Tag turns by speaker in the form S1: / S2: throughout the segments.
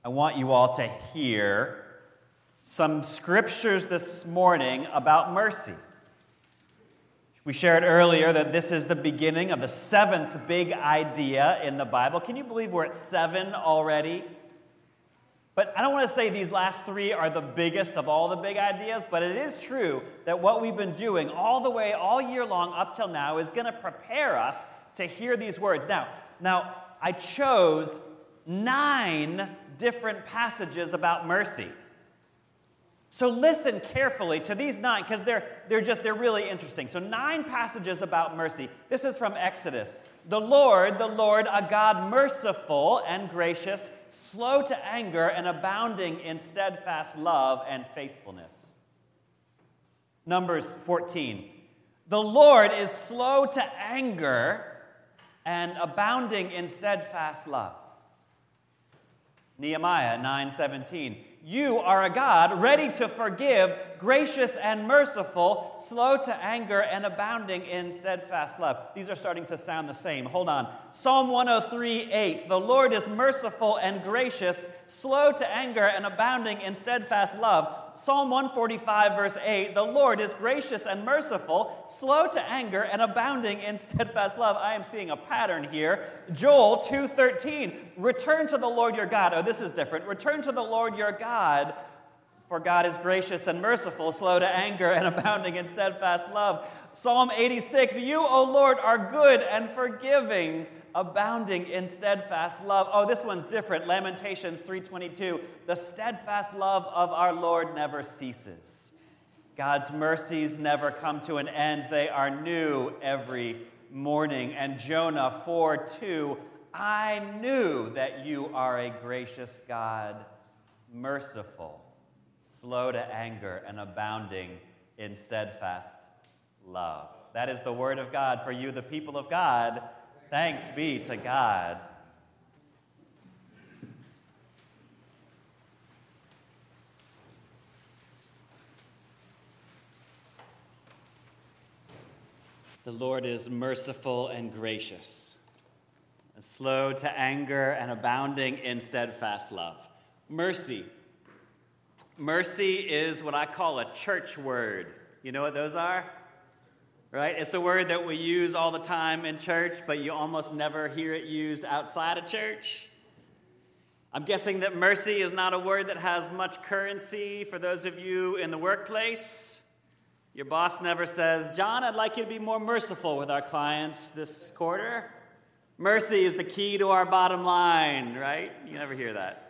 S1: want you all to hear some scriptures this morning about mercy. We shared earlier that this is the beginning of the seventh big idea in the Bible. Can you believe we're at 7 already? But I don't want to say these last 3 are the biggest of all the big ideas, but it is true that what we've been doing all year long up till now is going to prepare us to hear these words. Now, I chose 9 different passages about mercy. So listen carefully to these 9, because they're really interesting. So 9 passages about mercy. This is from Exodus. The Lord, a God merciful and gracious, slow to anger and abounding in steadfast love and faithfulness. Numbers 14. The Lord is slow to anger and abounding in steadfast love. Nehemiah 9:17. You are a God ready to forgive, gracious and merciful, slow to anger and abounding in steadfast love. These are starting to sound the same. Hold on. Psalm 103:8. The Lord is merciful and gracious, slow to anger and abounding in steadfast love. Psalm 145 verse 8. The Lord is gracious and merciful, slow to anger and abounding in steadfast love. I am seeing a pattern here. Joel 2:13. Return to the Lord your God. Oh, this is different. Return to the Lord your God, for God is gracious and merciful, slow to anger and abounding in steadfast love. Psalm 86. You, O Lord, are good and forgiving, abounding in steadfast love. Oh, this one's different. Lamentations 3:22. The steadfast love of our Lord never ceases. God's mercies never come to an end. They are new every morning. And Jonah 4:2. I knew that you are a gracious God, merciful, slow to anger, and abounding in steadfast love. That is the word of God for you, the people of God. Thanks be to God. The Lord is merciful and gracious, slow to anger and abounding in steadfast love. Mercy. Mercy is what I call a church word. You know what those are? Right? It's a word that we use all the time in church, but you almost never hear it used outside of church. I'm guessing that mercy is not a word that has much currency for those of you in the workplace. Your boss never says, John, I'd like you to be more merciful with our clients this quarter. Mercy is the key to our bottom line, right? You never hear that.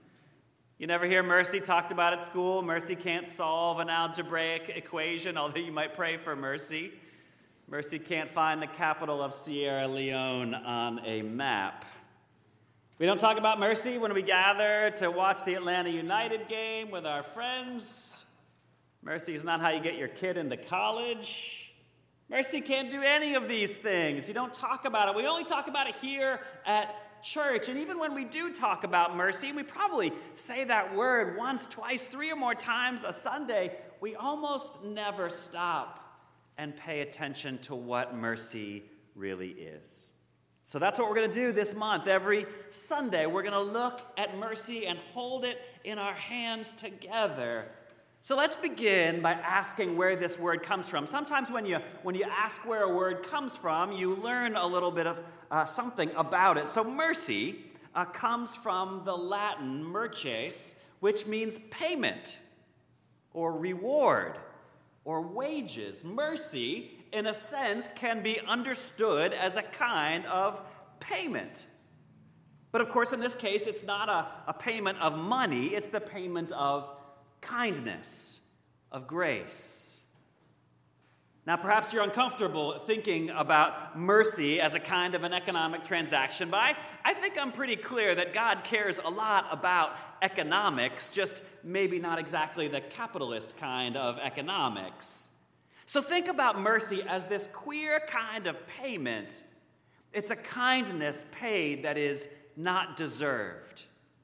S1: You never hear mercy talked about at school. Mercy can't solve an algebraic equation, although you might pray for mercy. Mercy can't find the capital of Sierra Leone on a map. We don't talk about mercy when we gather to watch the Atlanta United game with our friends. Mercy is not how you get your kid into college. Mercy can't do any of these things. You don't talk about it. We only talk about it here at church. And even when we do talk about mercy, we probably say that word once, twice, 3 or more times a Sunday. We almost never stop and pay attention to what mercy really is. So that's what we're going to do this month. Every Sunday, we're going to look at mercy and hold it in our hands together. So let's begin by asking where this word comes from. Sometimes when you ask where a word comes from, you learn a little bit of something about it. So mercy comes from the Latin merces, which means payment or reward or wages. Mercy, in a sense, can be understood as a kind of payment. But of course, in this case, it's not a payment of money. It's the payment of kindness, of grace. Now, perhaps you're uncomfortable thinking about mercy as a kind of an economic transaction, but I think I'm pretty clear that God cares a lot about economics, just maybe not exactly the capitalist kind of economics. So think about mercy as this queer kind of payment. It's a kindness paid that is not deserved,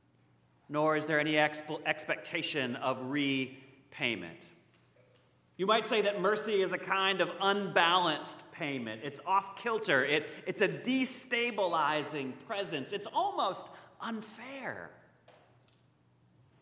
S1: nor is there any expectation of repayment. You might say that mercy is a kind of unbalanced payment. It's off-kilter. It's a destabilizing presence. It's almost unfair.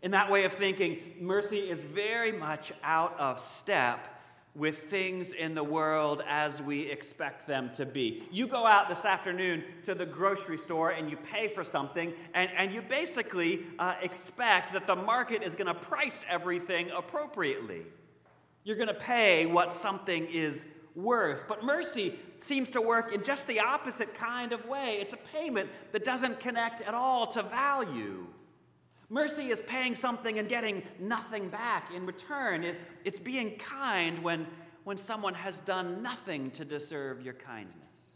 S1: In that way of thinking, mercy is very much out of step with things in the world as we expect them to be. You go out this afternoon to the grocery store and you pay for something, and you basically expect that the market is going to price everything appropriately. You're going to pay what something is worth. But mercy seems to work in just the opposite kind of way. It's a payment that doesn't connect at all to value. Mercy is paying something and getting nothing back in return. It's being kind when someone has done nothing to deserve your kindness.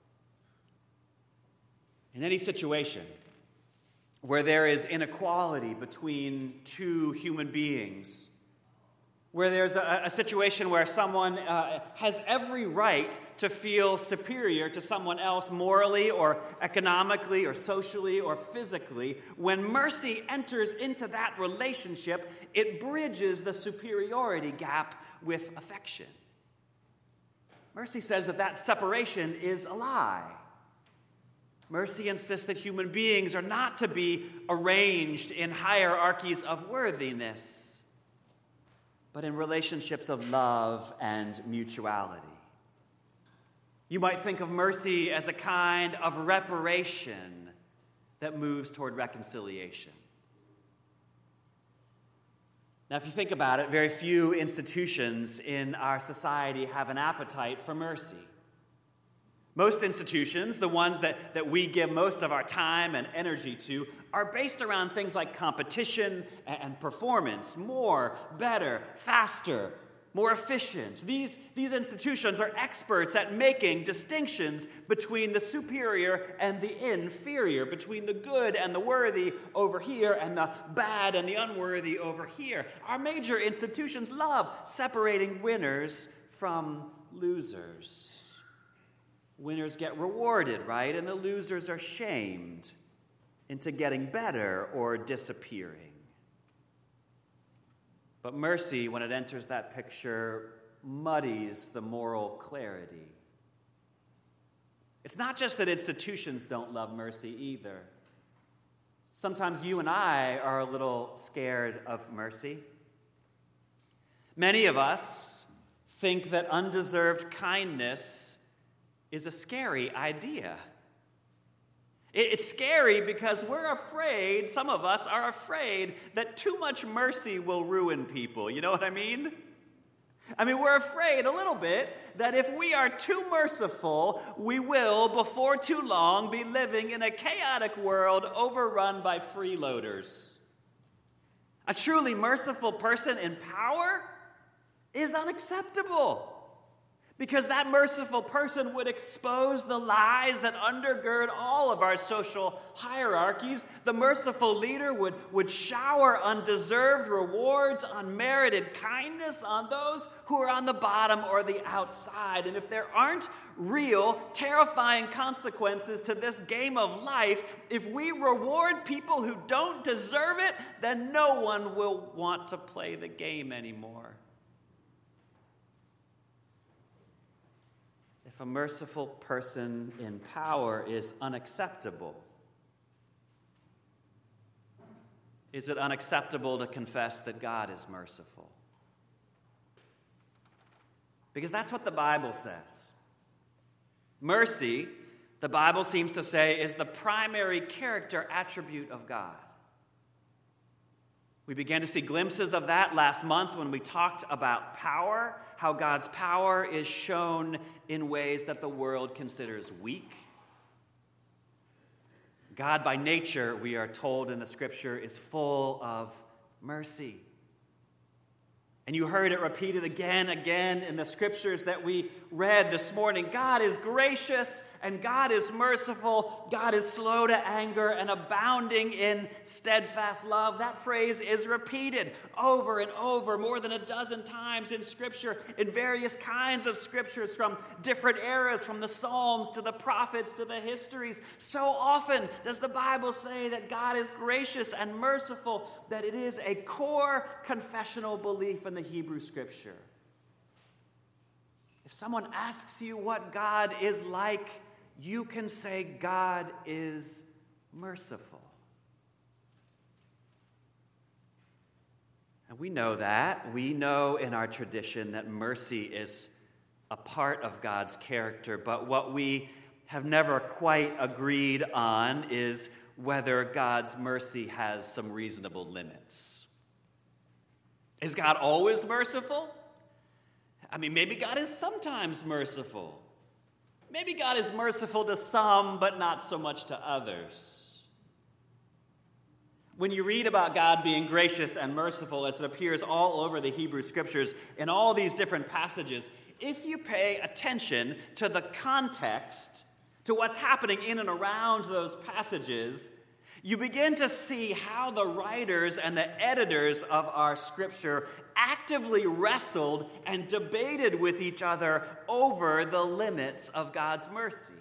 S1: In any situation where there is inequality between two human beings, where there's a situation where someone has every right to feel superior to someone else morally or economically or socially or physically, when mercy enters into that relationship, it bridges the superiority gap with affection. Mercy says that separation is a lie. Mercy insists that human beings are not to be arranged in hierarchies of worthiness, but in relationships of love and mutuality. You might think of mercy as a kind of reparation that moves toward reconciliation. Now, if you think about it, very few institutions in our society have an appetite for mercy. Most institutions, the ones that we give most of our time and energy to, are based around things like competition and performance. More, better, faster, more efficient. These institutions are experts at making distinctions between the superior and the inferior, between the good and the worthy over here and the bad and the unworthy over here. Our major institutions love separating winners from losers. Winners get rewarded, right? And the losers are shamed into getting better or disappearing. But mercy, when it enters that picture, muddies the moral clarity. It's not just that institutions don't love mercy either. Sometimes you and I are a little scared of mercy. Many of us think that undeserved kindness is a scary idea. It's scary because we're afraid, some of us are afraid, that too much mercy will ruin people. You know what I mean? We're afraid a little bit that if we are too merciful, we will, before too long, be living in a chaotic world overrun by freeloaders. A truly merciful person in power is unacceptable, because that merciful person would expose the lies that undergird all of our social hierarchies. The merciful leader would shower undeserved rewards, unmerited kindness on those who are on the bottom or the outside. And if there aren't real, terrifying consequences to this game of life, if we reward people who don't deserve it, then no one will want to play the game anymore. If a merciful person in power is unacceptable, is it unacceptable to confess that God is merciful? Because that's what the Bible says. Mercy, the Bible seems to say, is the primary character attribute of God. We began to see glimpses of that last month when we talked about power, how God's power is shown in ways that the world considers weak. God, by nature, we are told in the Scripture, is full of mercy. And you heard it repeated again in the Scriptures that we read this morning. God is gracious and God is merciful. God is slow to anger and abounding in steadfast love. That phrase is repeated over and over more than a dozen times in Scripture, in various kinds of Scriptures from different eras, from the Psalms to the prophets to the histories. So often does the Bible say that God is gracious and merciful, that it is a core confessional belief in the Hebrew Scripture. If someone asks you what God is like, you can say God is merciful. And we know that. We know in our tradition that mercy is a part of God's character, but what we have never quite agreed on is whether God's mercy has some reasonable limits. Is God always merciful? I mean, maybe God is sometimes merciful. Maybe God is merciful to some, but not so much to others. When you read about God being gracious and merciful, as it appears all over the Hebrew Scriptures in all these different passages, if you pay attention to the context, to what's happening in and around those passages, you begin to see how the writers and the editors of our Scripture actively wrestled and debated with each other over the limits of God's mercy.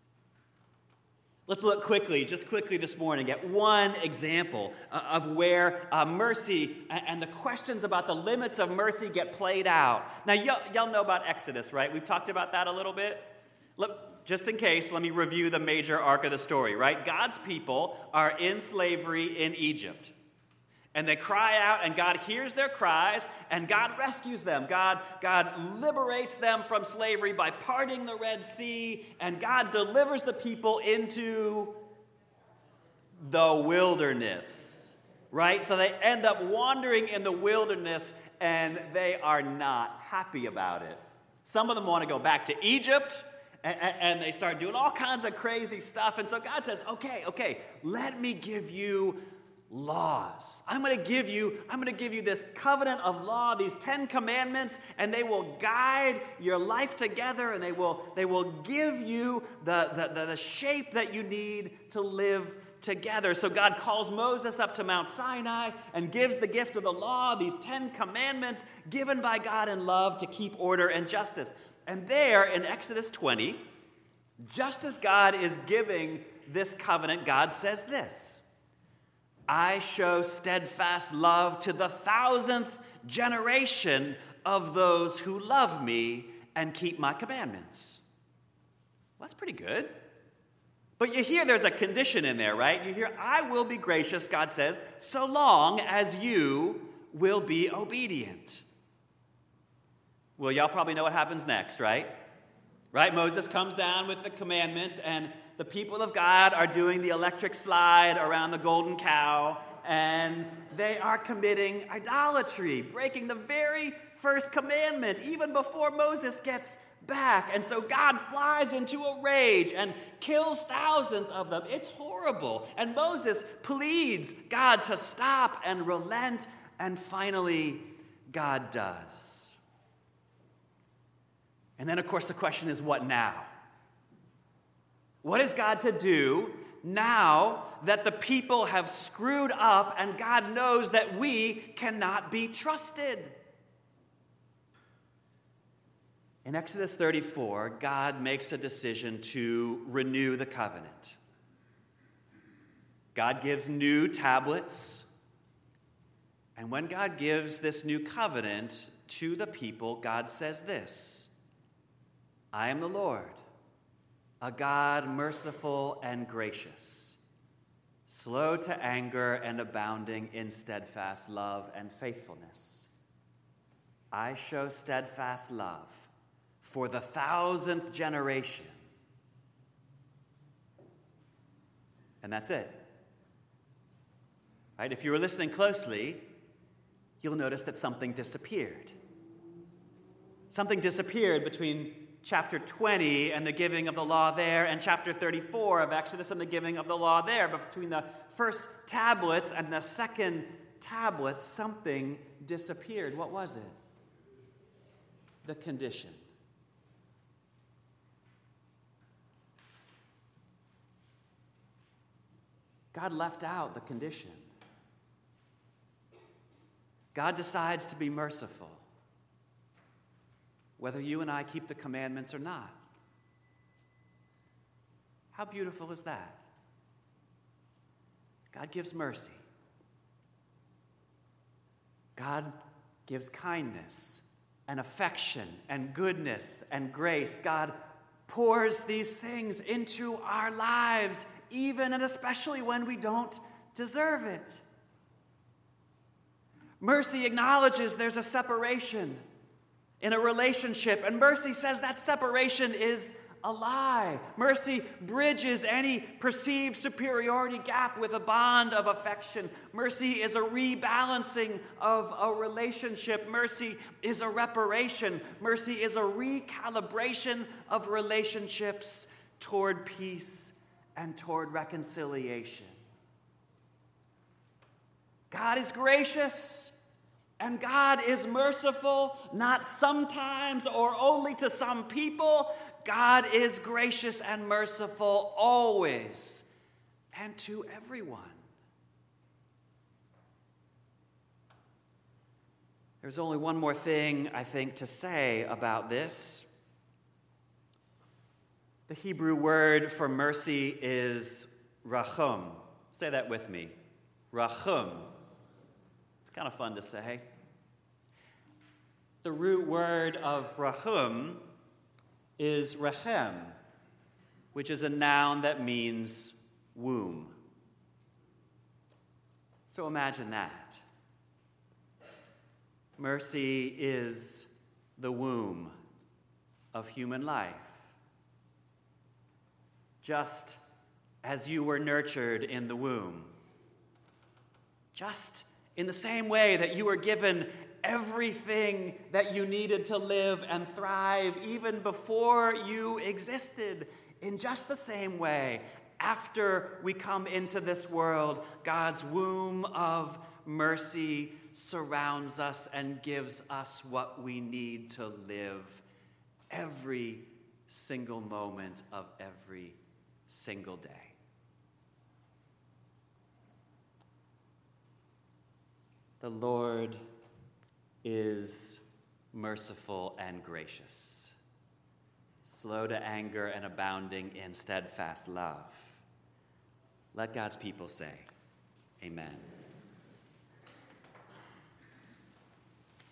S1: Let's look just quickly this morning at one example of where mercy and the questions about the limits of mercy get played out. Now, y'all know about Exodus, right? We've talked about that a little bit. Just in case, let me review the major arc of the story, right? God's people are in slavery in Egypt. And they cry out, and God hears their cries, and God rescues them. God liberates them from slavery by parting the Red Sea, and God delivers the people into the wilderness, right? So they end up wandering in the wilderness, and they are not happy about it. Some of them want to go back to Egypt, and they start doing all kinds of crazy stuff. And so God says, okay, let me give you laws. I'm going to give you this covenant of law, these 10 commandments, and they will guide your life together, and they will give you the shape that you need to live together. So God calls Moses up to Mount Sinai and gives the gift of the law, these 10 commandments given by God in love to keep order and justice. And there in Exodus 20, just as God is giving this covenant, God says this: I show steadfast love to the 1,000th generation of those who love me and keep my commandments. Well, that's pretty good. But you hear there's a condition in there, right? You hear, I will be gracious, God says, so long as you will be obedient. Well, y'all probably know what happens next, right? Right? Moses comes down with the commandments, and the people of God are doing the electric slide around the golden cow, and they are committing idolatry, breaking the very first commandment, even before Moses gets back. And so God flies into a rage and kills thousands of them. It's horrible. And Moses pleads God to stop and relent, and finally God does. And then, of course, the question is, what now? What is God to do now that the people have screwed up and God knows that we cannot be trusted? In Exodus 34, God makes a decision to renew the covenant. God gives new tablets. And when God gives this new covenant to the people, God says this: I am the Lord, a God merciful and gracious, slow to anger and abounding in steadfast love and faithfulness. I show steadfast love for the 1,000th generation. And that's it. Right? If you were listening closely, you'll notice that something disappeared. Something disappeared between chapter 20 and the giving of the law there, and chapter 34 of Exodus and the giving of the law there. But between the first tablets and the second tablets, something disappeared. What was it? The condition. God left out the condition. God decides to be merciful, whether you and I keep the commandments or not. How beautiful is that? God gives mercy. God gives kindness and affection and goodness and grace. God pours these things into our lives, even and especially when we don't deserve it. Mercy acknowledges there's a separation in a relationship, and mercy says that separation is a lie. Mercy bridges any perceived superiority gap with a bond of affection. Mercy is a rebalancing of a relationship. Mercy is a reparation. Mercy is a recalibration of relationships toward peace and toward reconciliation. God is gracious and God is merciful, not sometimes or only to some people. God is gracious and merciful always and to everyone. There's only one more thing, I think, to say about this. The Hebrew word for mercy is rachum. Say that with me. Rachum. It's kind of fun to say. The root word of rachum is rechem, which is a noun that means womb. So imagine that. Mercy is the womb of human life. Just as you were nurtured in the womb. Just in the same way that you were given everything that you needed to live and thrive even before you existed. In just the same way, after we come into this world, God's womb of mercy surrounds us and gives us what we need to live every single moment of every single day. The Lord is merciful and gracious, slow to anger and abounding in steadfast love. Let God's people say, Amen.